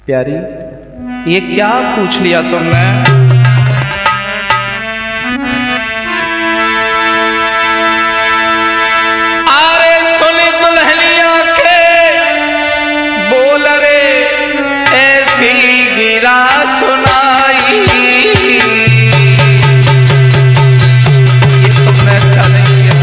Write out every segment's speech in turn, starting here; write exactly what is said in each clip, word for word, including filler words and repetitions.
प्यारी, ये क्या पूछ लिया तुमने? अरे सुनी दुल्हनिया के बोल रे ऐसी गिरा सुनाई। तुमने अच्छा नहीं किया।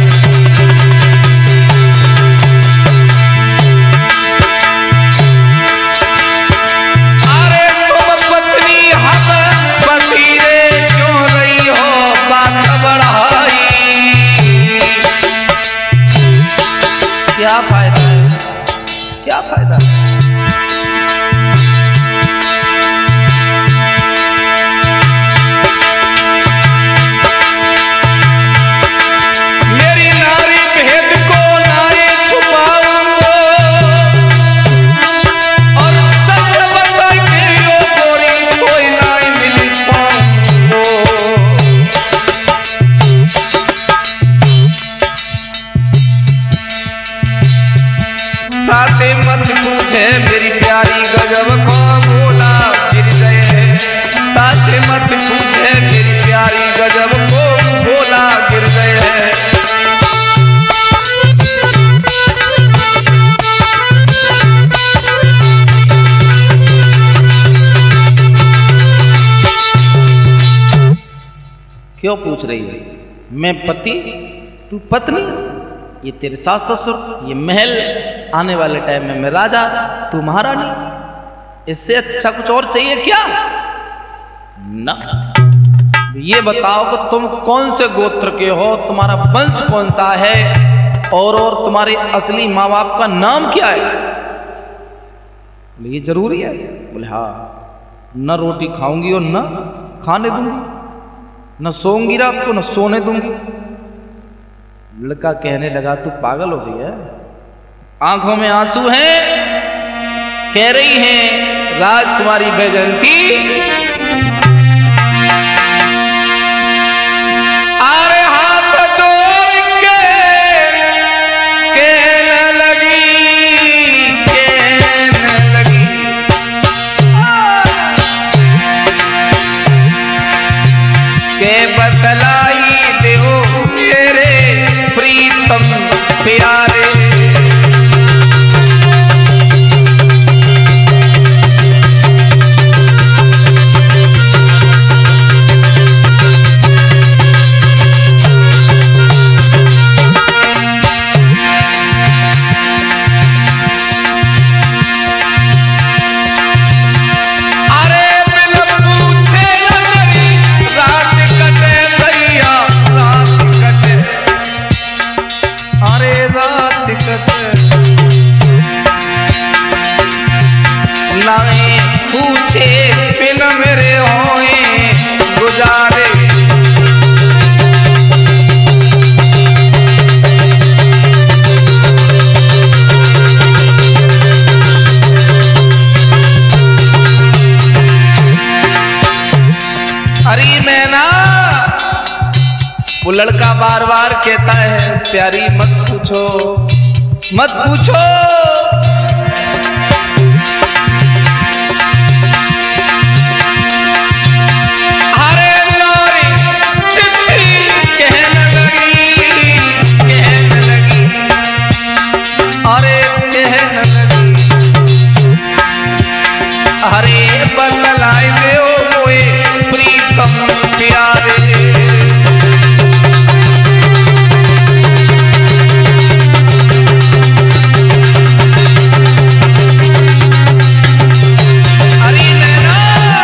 क्या फायदा है? क्या फायदा है? मेरी नारी भेद को नारी छुपाऊंगो और सच बता के यो गोरी कोई नाई मिल पाऊंगो। ताते मत पूछे मेरी प्यारी गजब को बोला गिर गए। ताते मत पूछे मेरी प्यारी गजब को बोला गिर गए। क्यों पूछ रही है? मैं पति, तू पत्नी, ये तेरे सास ससुर, ये महल, आने वाले टाइम में मैं राजा, तू महारानी। इससे अच्छा कुछ और चाहिए क्या? ना। ये बताओ कि तुम कौन से गोत्र के हो, तुम्हारा वंश कौन सा है, और और तुम्हारे असली माँ बाप का नाम क्या है? ये जरूरी है? बोले हाँ। न रोटी खाऊंगी और न खाने दूंगी, न सोऊंगी रात को न सोने दूंगी। लड़का कहने लगा तू पागल हो गई है? आंखों में आंसू हैं, कह रही हैं राजकुमारी बैजंती, अरे हाथ जोड़ के कहने लगी, कहने लगी के बतलाई देओ मेरे प्रीतम प्यारे। पूछे बिन मेरे होए गुजारे। अरे मैना, वो लड़का बार बार कहता है प्यारी मत पूछो, मत पूछो। अरे बतलाई दे ओ मोए प्रीतम प्यारे। अरे नैना,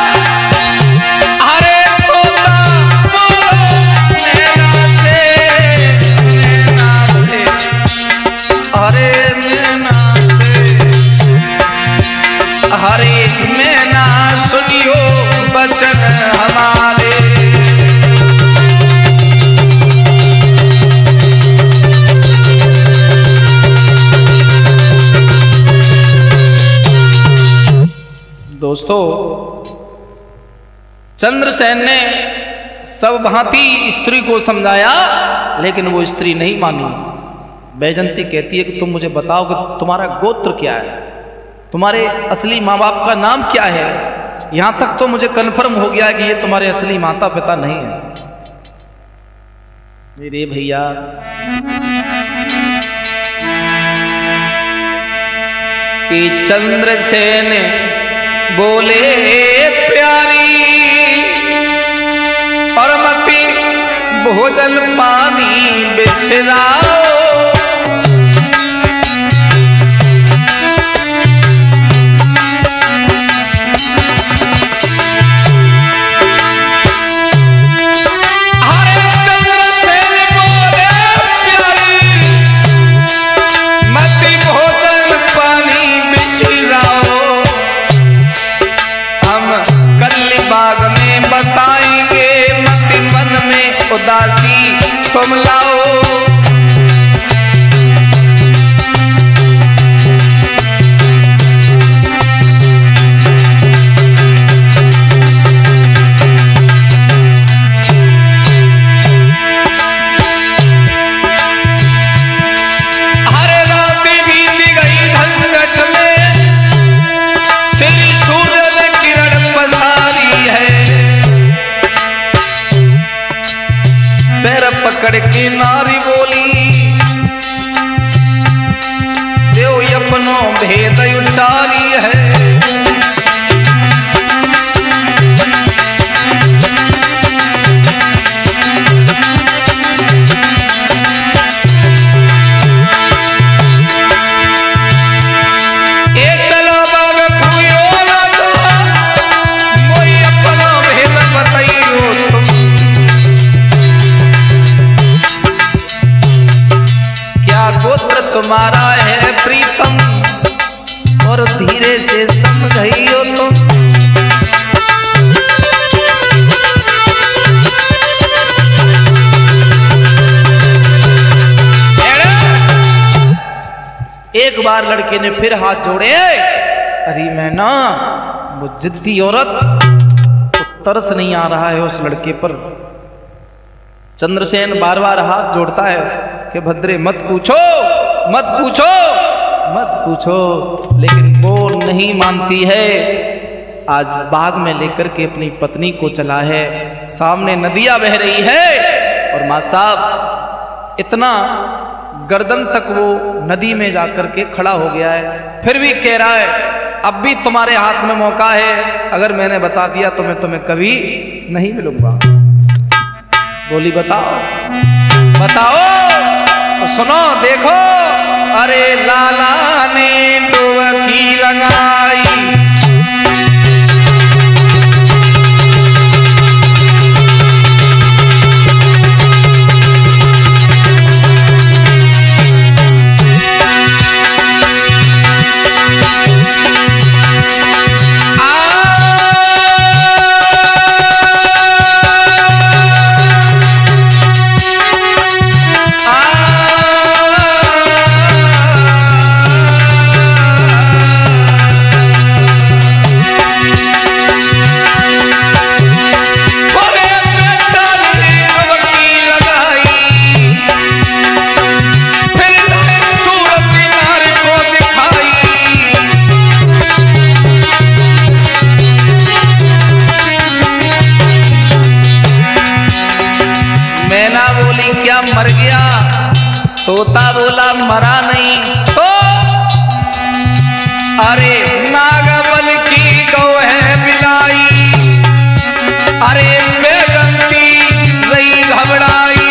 अरे तोता बोलो नैना से, नैना से, अरे नैना से, हरे मैना सुनियो बचन हमारे। दोस्तों, चंद्रसेन ने सब भांति स्त्री को समझाया, लेकिन वो स्त्री नहीं मानी। बैजंती कहती है कि तुम मुझे बताओ कि तुम्हारा गोत्र क्या है। तुम्हारे असली माँ बाप का नाम क्या है? यहां तक तो मुझे कन्फर्म हो गया है कि ये तुम्हारे असली माता पिता नहीं है। मेरे भैया कि चंद्रसेन बोले प्यारी और मती भोजन पानी बिसराओ। बताएंगे मत मन में उदासी तुम लाओ। हरे रात बीत गई झंझट में, श्री सूर्य ने किरण पसारी है। पैर पकड़ के नारी बोली देव अपनो भेद उचारी है। ए चलो बाबा खुयो ना तो मोई अपनो भेद बताइयो तुम। गोत्र तुम्हारा है प्रीतम और धीरे से समझाइयो तुम। एक बार लड़के ने फिर हाथ जोड़े। अरे मैं ना वो जिद्दी औरत तो तरस नहीं आ रहा है उस लड़के पर। चंद्रसेन बार बार हाथ जोड़ता है कि भद्रे मत पूछो मत पूछो मत पूछो, लेकिन वो नहीं मानती है। आज बाग में लेकर के अपनी पत्नी को चला है। सामने नदियां बह रही है और मां साहब इतना गर्दन तक वो नदी में जाकर के खड़ा हो गया है। फिर भी कह रहा है अब भी तुम्हारे हाथ में मौका है, अगर मैंने बता दिया तो मैं तुम्हें कभी नहीं मिलूंगा। बोली बताओ बताओ तो सुनो देखो। अरे लाला ने डुबकी लगाई, मर गया। तोता बोला मरा नहीं तो। अरे नागबल की गौ है बिलाई, अरे बेगंती रही घबराई।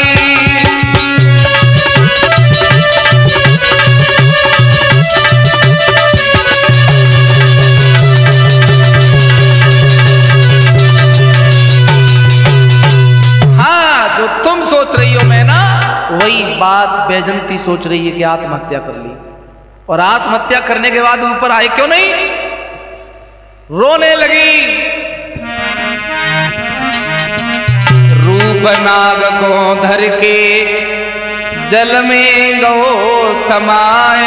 हाँ जो तुम सोच रही हो मैं ना वही बात बैजंती सोच रही है कि आत्महत्या कर ली, और आत्महत्या करने के बाद ऊपर आए क्यों नहीं, रोने लगी। रूप नाग को धर के जल में गो समाए,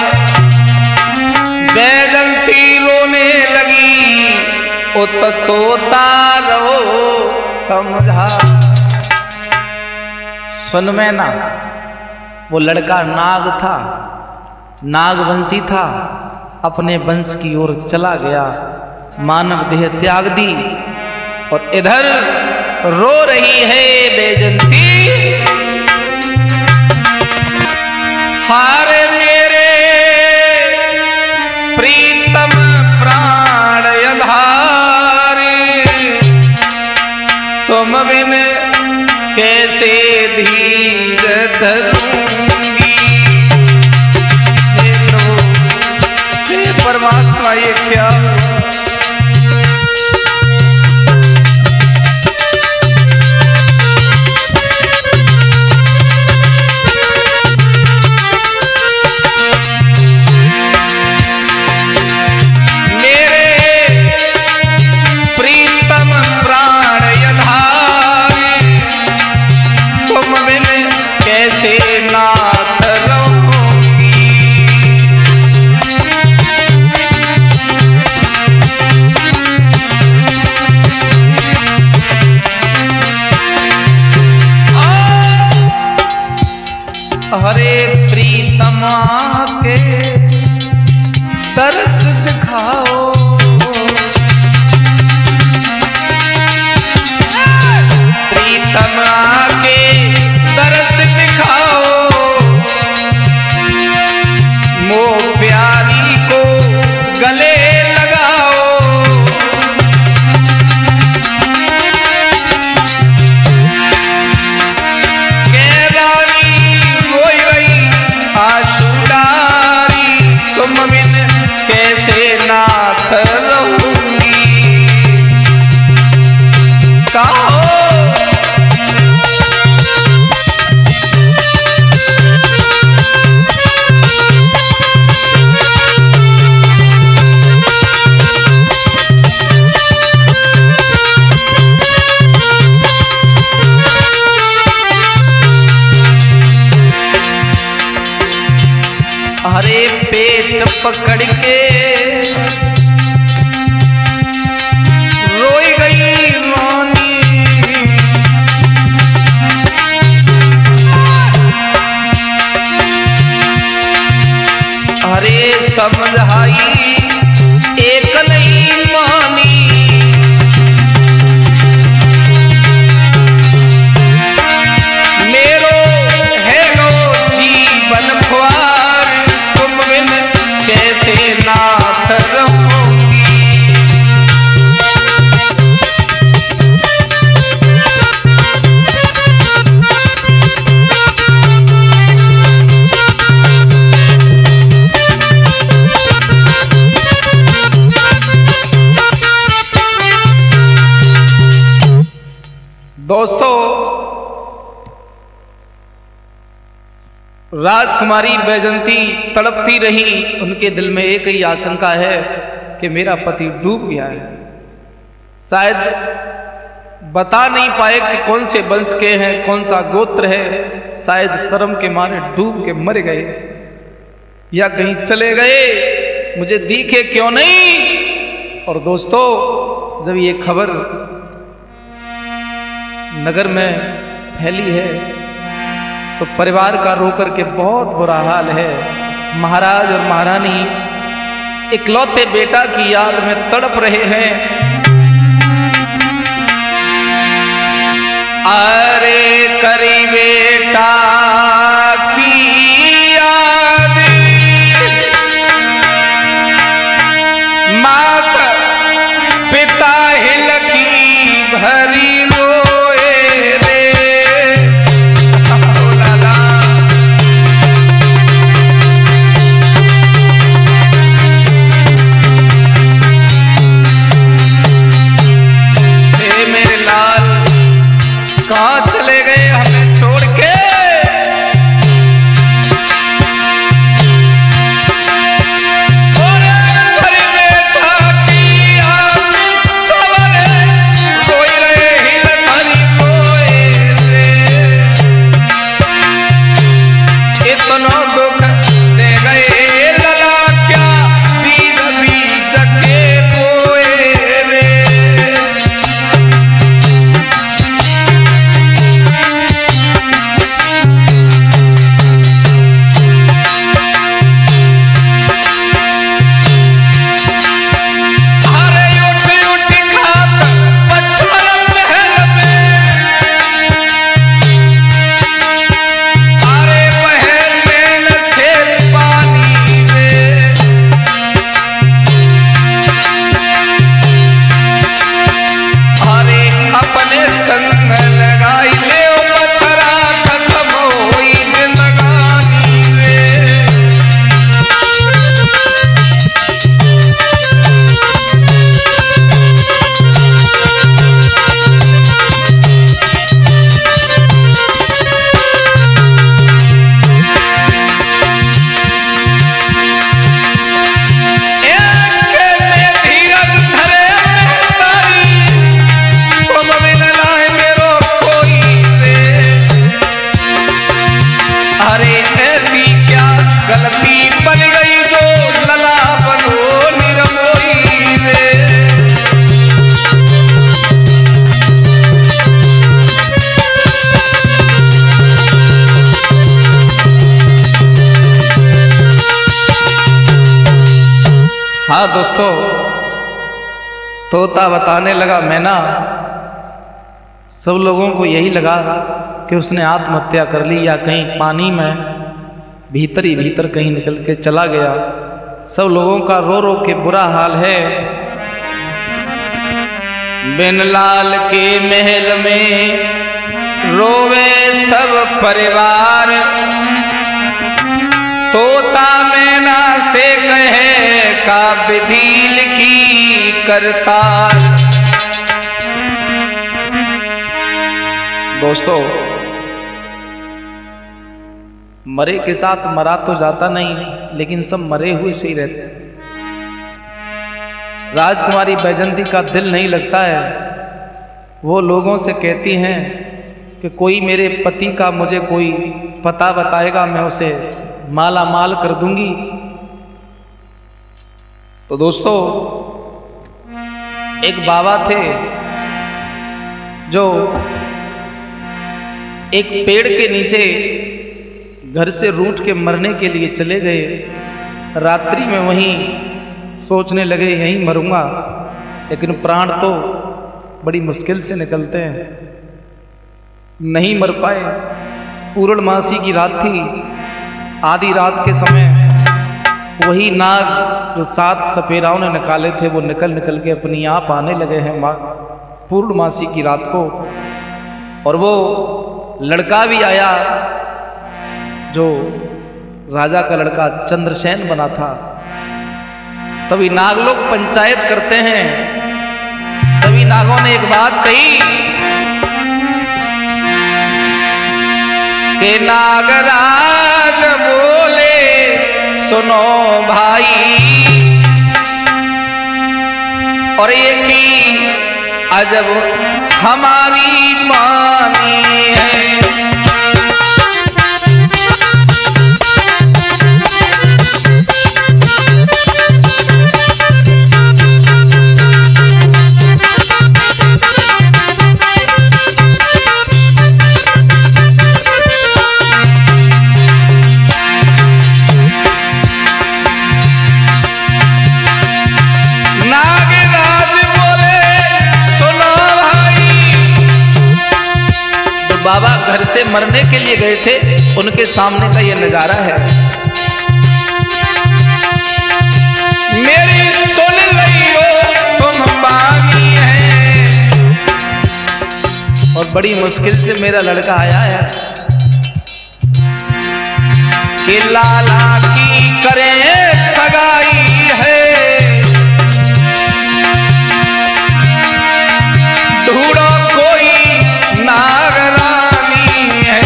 बैजंती रोने लगी। उत तोता रो समझा। सुन में ना वो लड़का नाग था, नागवंशी था, अपने वंश की ओर चला गया, मानव देह त्याग दी और इधर रो रही है बैजंती। हारे मेरे प्रीतम प्राण आधारी, तुम बिन कैसे धीर धरूंगी। हे प्रभु, हे परमात्मा, ये क्या हरे प्रीतमा के तरस दिखाओ, प्रीतमा के तरस दिखाओ, मोह प्यारी को गले लगाओ। तुम बिन कैसे नाथ रहूंगी। कहो हरे पेट पकड़ के रोई गई रोनी, हरे समझाई एक नहीं मानी। मेरो है गो जीवन ख्वार, तुम बिन कैसे नाथ रहूंगी। दोस्तों, राजकुमारी बैजंती तड़पती रही। उनके दिल में एक ही आशंका है कि मेरा पति डूब गया है। शायद बता नहीं पाए कि कौन से वंश के हैं, कौन सा गोत्र है। शायद शर्म के मारे डूब के मर गए या कहीं चले गए, मुझे दिखे क्यों नहीं। और दोस्तों, जब ये खबर नगर में फैली है तो परिवार का रोकर के बहुत बुरा हाल है। महाराज और महारानी इकलौते बेटा की याद में तड़प रहे हैं। अरे करी बेटा की याद, माता पिता हिलकी भरी कहाँ चले गए हमें छोड़ के। दोस्तों, तोता बताने लगा मैना, सब लोगों को यही लगा कि उसने आत्महत्या कर ली या कहीं पानी में भीतर ही भीतर कहीं निकल के चला गया। सब लोगों का रो रो के बुरा हाल है। बिन लाल के महल में रोवे सब परिवार, तोता मैना से कहे का विधि लिखी करतार। दोस्तों, मरे के साथ मरा तो जाता नहीं, लेकिन सब मरे हुए से ही रहते। राजकुमारी बैजंती का दिल नहीं लगता है। वो लोगों से कहती हैं कि कोई मेरे पति का मुझे कोई पता बताएगा, मैं उसे माला माल कर दूंगी। तो दोस्तों, एक बाबा थे जो एक पेड़ के नीचे घर से रूठ के मरने के लिए चले गए। रात्रि में वहीं सोचने लगे यहीं मरूंगा, लेकिन प्राण तो बड़ी मुश्किल से निकलते हैं। नहीं मर पाए। पूर्णमासी की रात थी। आधी रात के समय वही नाग जो सात सपेराओं ने निकाले थे वो निकल निकल के अपनी आप आने लगे हैं माँ पूर्णमासी की रात को। और वो लड़का भी आया जो राजा का लड़का चंद्रसेन बना था। तभी नाग लोग पंचायत करते हैं। सभी नागों ने एक बात कही कि नागराज बोले सुनो भाई, और ये की अजब हमारी मानी है। बाबा घर से मरने के लिए गए थे, उनके सामने का ये नजारा है। मेरी सुन लियो तुम पानी है, और बड़ी मुश्किल से मेरा लड़का आया है कि लाला की करे सगाई है, ढूंढो कोई नागरानी है।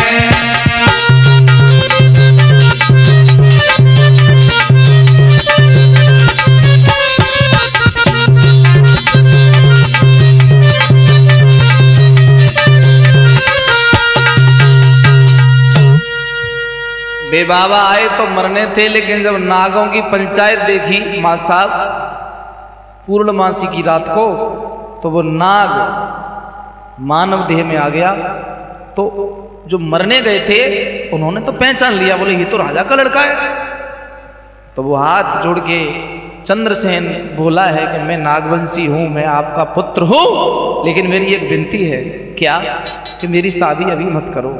बे बाबा आए तो मरने थे, लेकिन जब नागों की पंचायत देखी मां साहब पूर्णमासी की रात को, तो वो नाग मानव देह में आ गया। तो जो मरने गए थे उन्होंने तो पहचान लिया, बोले ये तो राजा का लड़का है। तो वो हाथ जोड़ के चंद्रसेन बोला है कि मैं नागवंशी हूं, मैं आपका पुत्र हूं, लेकिन मेरी एक विनती है, क्या कि मेरी शादी अभी मत करो।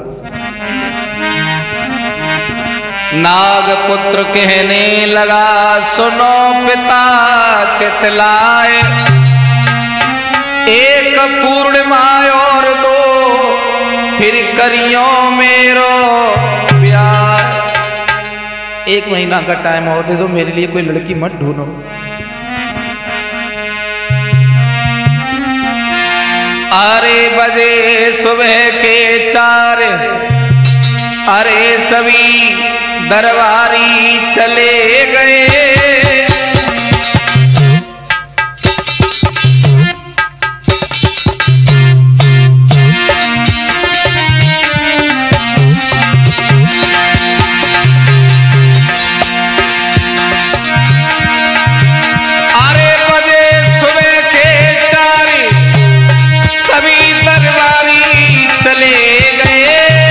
नाग पुत्र कहने लगा सुनो पिता चितलाए, एक पूर्णिमा और दो फिर करियो मेरो प्यार। एक महीना का टाइम और दे दो, मेरे लिए कोई लड़की मत ढूंढो। अरे बजे सुबह के चार, अरे सभी दरबारी चले गए।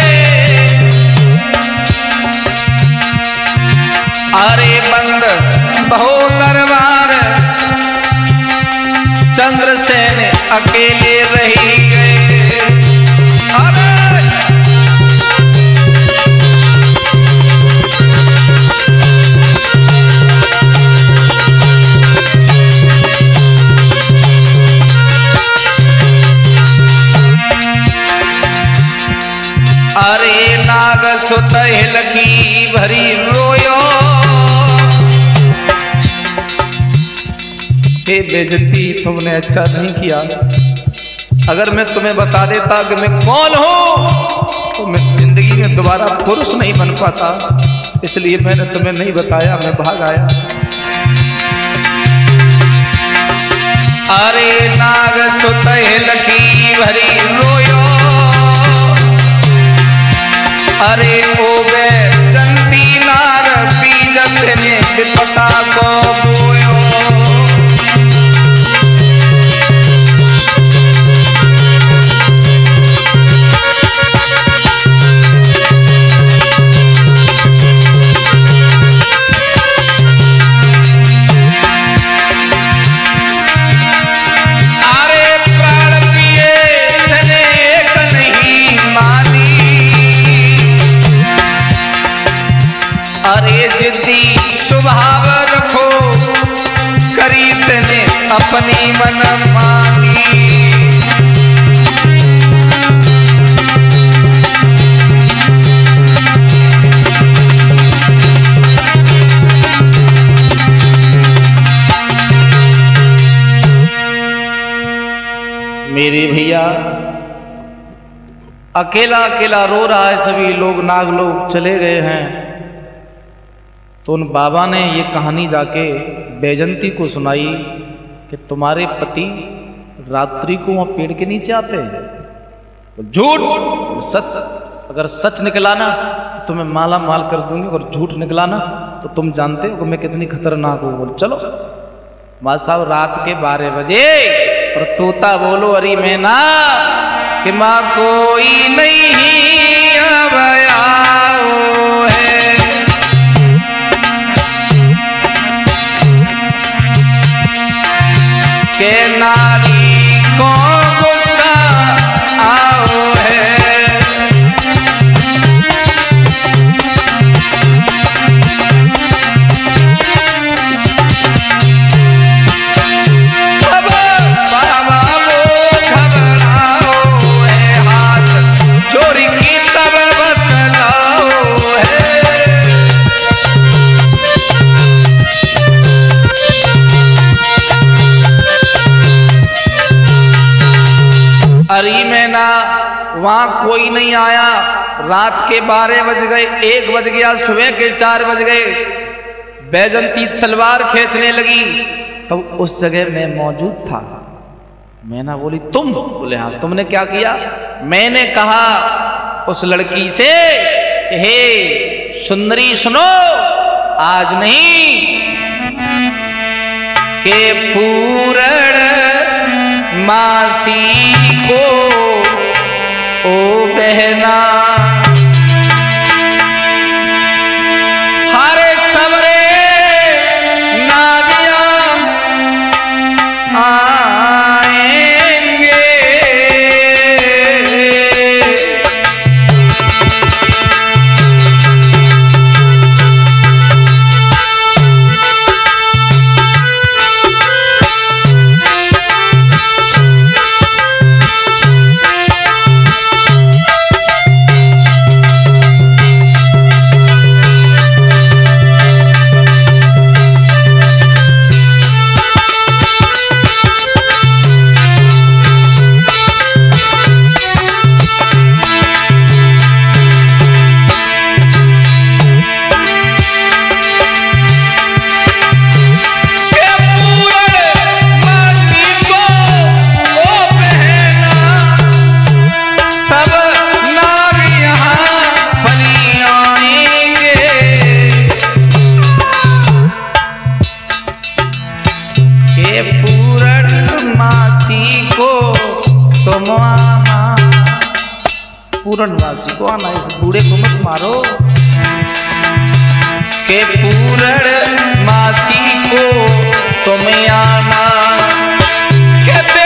अरे बंद चंद्रसेन अकेले रही गए। अरे अरे नाग सुत लखी भरी रोयो। हे बेइज्जती, तुमने अच्छा नहीं किया। अगर मैं तुम्हें बता देता कि मैं कौन हूं तो मैं जिंदगी में दोबारा पुरुष नहीं बन पाता, इसलिए मैंने तुम्हें नहीं बताया, मैं भाग आया। अरे नाग सुत लखी भरी रोयो। अरे ओ बेजंती नार बीजत ने विपता को बोयो। अरे प्राण पिए तने एक नहीं मानी। अरे जिद्दी स्वभाव रखो करी तने अपनी मन मांगी। मेरे भैया अकेला अकेला रो रहा है, सभी लोग नाग लोग चले गए हैं। तो उन बाबा ने ये कहानी जाके बैजंती को सुनाई कि तुम्हारे पति रात्रि को वहां पेड़ के नीचे आते हैं। तो झूठ, सच, अगर सच निकला ना तो तुम्हें माला माल कर दूंगी, और झूठ निकला ना तो तुम जानते हो कि मैं कितनी खतरनाक हूं। बोल चलो माँ साहब, रात के बारह बजे और तोता बोलो अरे मैना कि माँ कोई नहीं अब आओ है। के नारी को गुस्सा आओ है। अरे मैना वहां कोई नहीं आया। रात के बारह बज गए, एक बज गया, सुबह के चार बज गए। बैजंती तलवार खींचने लगी तो उस जगह मैं मौजूद था। मैना बोली तुम? बोले हाँ। तुमने क्या किया? मैंने कहा उस लड़की से कि हे सुंदरी सुनो, आज नहीं के पूरण मासी को ओ बहना हरे सबरे नादिया आएंगे। पूरणवासी को आना, इस बूढ़े को मत मारो। के पूरण मासी को तुम आना के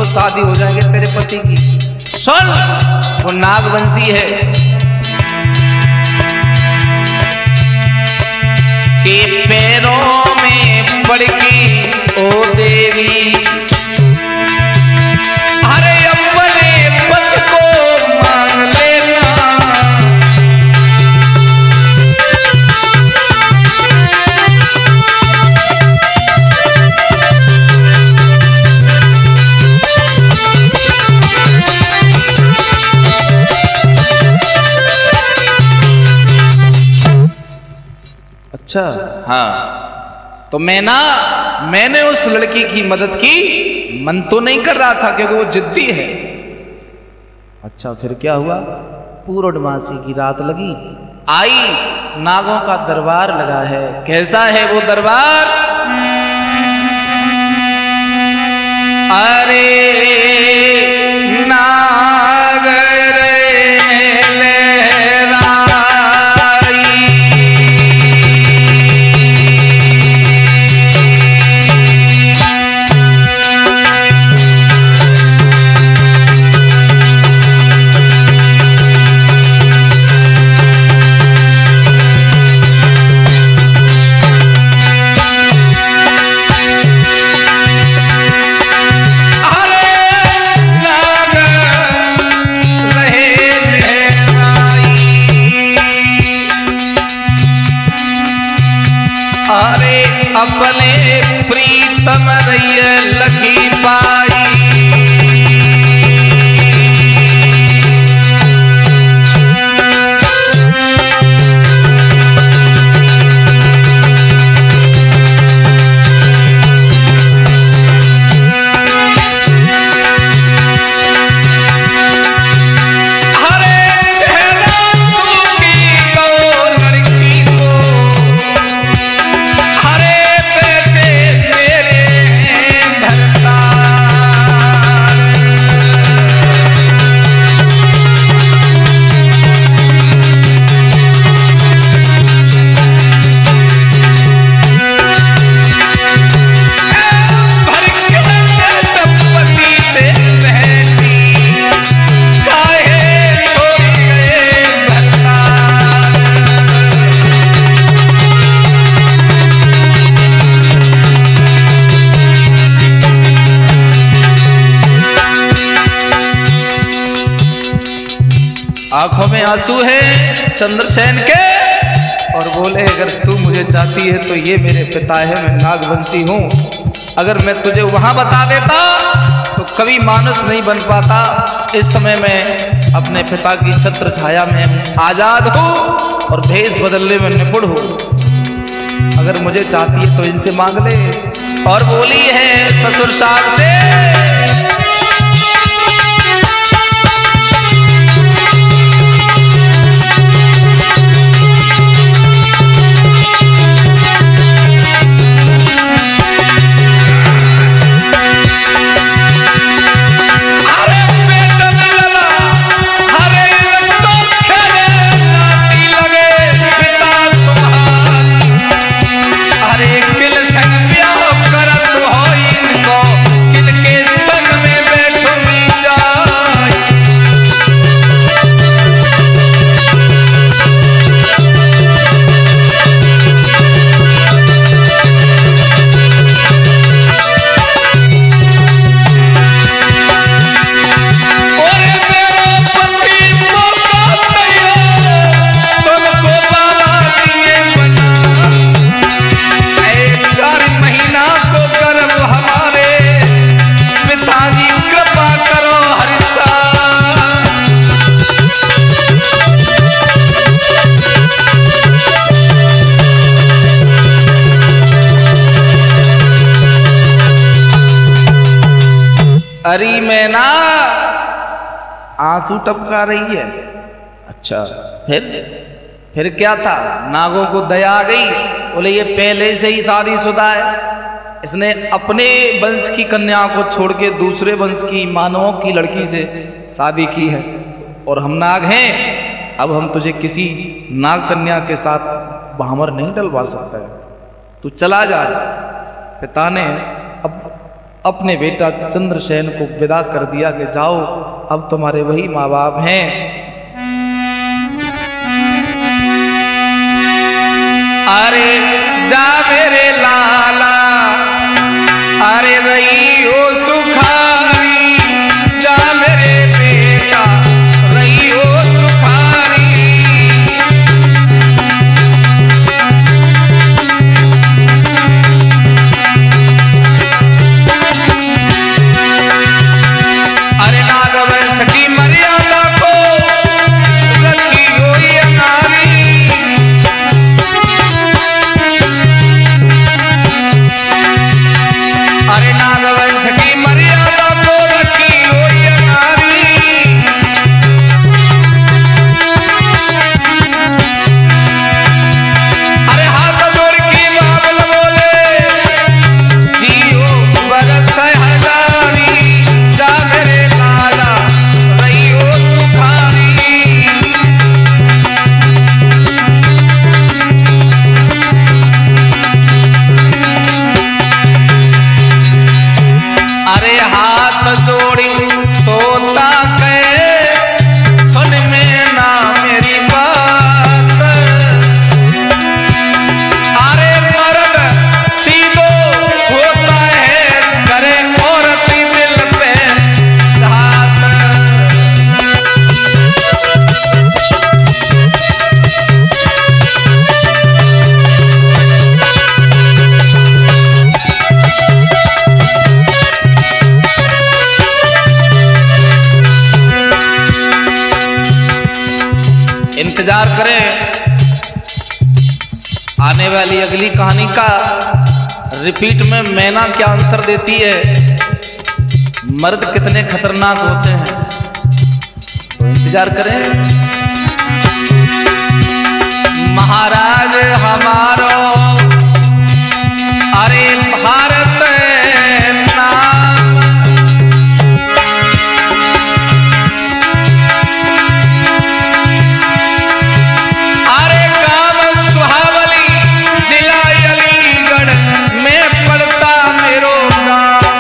शादी हो जाएगी तेरे पति की। सुन, वो नागवंशी है कि पैरों में पड़ गई ओ देवी, अरे अपने पति को मान लेना। अच्छा, हाँ, तो मैं ना मैंने उस लड़की की मदद की, मन तो नहीं कर रहा था क्योंकि वो जिद्दी है। अच्छा, फिर क्या हुआ? पूर्णमासी की रात लगी, आई, नागों का दरबार लगा है। कैसा है वो दरबार? अरे नाग अपने प्रीतम रैया लखी पाई। आंखों में आंसू है चंद्रसेन के, और बोले अगर तू मुझे चाहती है तो ये मेरे पिता है, मैं नागवंशी हूँ। अगर मैं तुझे वहां बता देता तो कभी मानुष नहीं बन पाता। इस समय मैं अपने पिता की छत्र छाया में आजाद हूँ और भेष बदलने में निपुण हूँ। अगर मुझे चाहती है तो इनसे मांग ले। और बोली है ससुर साहब से, अरी मैना आंसू टपका रही है। अच्छा, फिर फिर क्या था? नागों को दया आ गई, बोले ये पहले से ही शादीशुदा है, इसने अपने वंश की कन्या को छोड़ के दूसरे वंश की मानवों की लड़की से शादी की है, और हम नाग हैं, अब हम तुझे किसी नाग कन्या के साथ भामर नहीं डलवा सकता है, तू चला जा। पिता ने अब अपने बेटा चंद्रसेन को विदा कर दिया कि जाओ, अब तुम्हारे वही माँ बाप हैं। अरे जा मेरे लाला, अरे रही हो सुखारी, जा मेरे बेटा रही हो सुखारी। अरे नागवंश की मर्यादा को रखी हो ये नारी, अरे नागवंश की मर्यादा को रखी हो ये नारी। अरे हाथ जोड़ की बाबल बोले, जियो बरस हजारी, जा मेरे लाला रही हो सुखारी। अरे हाथ जोड़ी तोता कहे, सुन में ना मेरी बात। अरे मर्द सीधो होता है, करे औरत दिल पे घात। इंतजार करें आने वाली अगली कहानी का रिपीट में मैना क्या आंसर देती है, मर्द कितने खतरनाक होते हैं, तो इंतजार करें। महाराज हमारो अरे भारत नाम, अरे गांव सुहावली जिला अलीगढ़ में पड़ता मेरो गांव।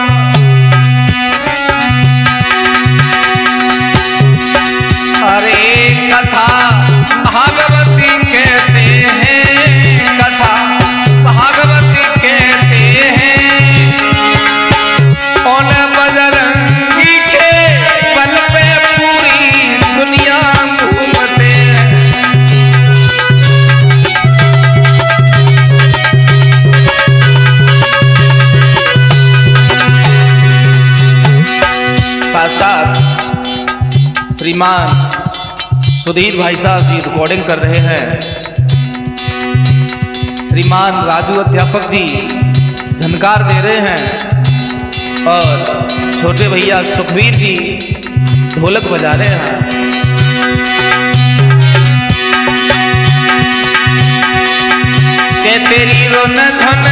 अरे कथा भागवती कहते हैं, कथा भागवती कहते हैं, और बजरंगी के बल पे पूरी दुनिया घूमते हैं। साथ साथ श्रीमान सुधीर भाई साहब जी रिकॉर्डिंग कर रहे हैं, श्रीमान राजू अध्यापक जी झनकार दे रहे हैं, और छोटे भैया सुखवीर जी ढोलक बजा रहे हैं। के तेरी रोन धन